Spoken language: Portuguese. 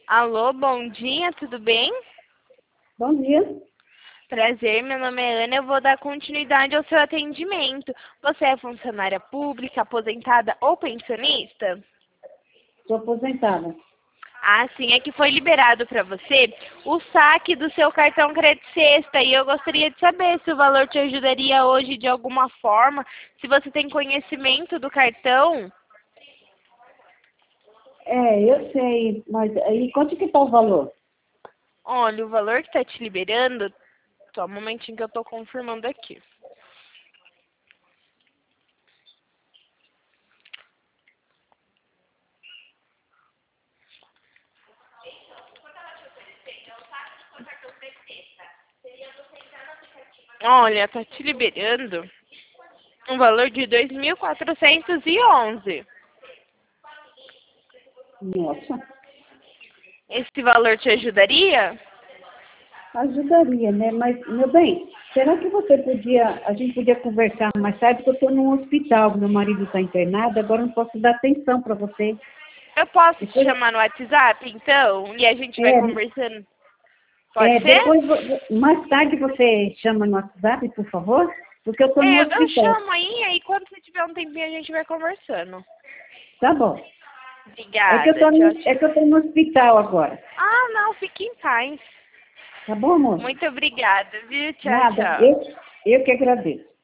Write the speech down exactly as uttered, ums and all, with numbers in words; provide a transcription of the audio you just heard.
Alô, bom dia, tudo bem? Bom dia. Prazer, meu nome é Ana, eu vou dar continuidade ao seu atendimento. Você é funcionária pública, aposentada ou pensionista? Estou aposentada. Ah, sim, é que foi liberado para você o saque do seu cartão Crédito Sexta e eu gostaria de saber se o valor te ajudaria hoje de alguma forma, se você tem conhecimento do cartão. É, eu sei, mas aí quanto que está o valor? Olha, o valor que está te liberando, só um momentinho que eu estou confirmando aqui. Olha, tá te liberando um valor de dois mil quatrocentos e onze. Nossa, Esse valor te ajudaria? ajudaria, né? Mas, meu bem, será que você podia, a gente podia conversar mais tarde, porque eu estou num hospital, meu marido está internado, agora eu não posso dar atenção para você. Eu posso te Depois, chamar no WhatsApp, então? E a gente vai é, conversando. Pode é, ser? depois, vo- mais tarde você chama no WhatsApp, por favor, porque eu estou no É, eu, eu hospital. chamo aí, aí quando você tiver um tempinho a gente vai conversando. Tá bom. É que eu Obrigada, estou tchau, no, é tchau. que eu tô no hospital agora. Ah, não, fique em paz. Tá bom, amor? Muito obrigada, viu? Tchau, Nada, tchau. eu, eu que agradeço.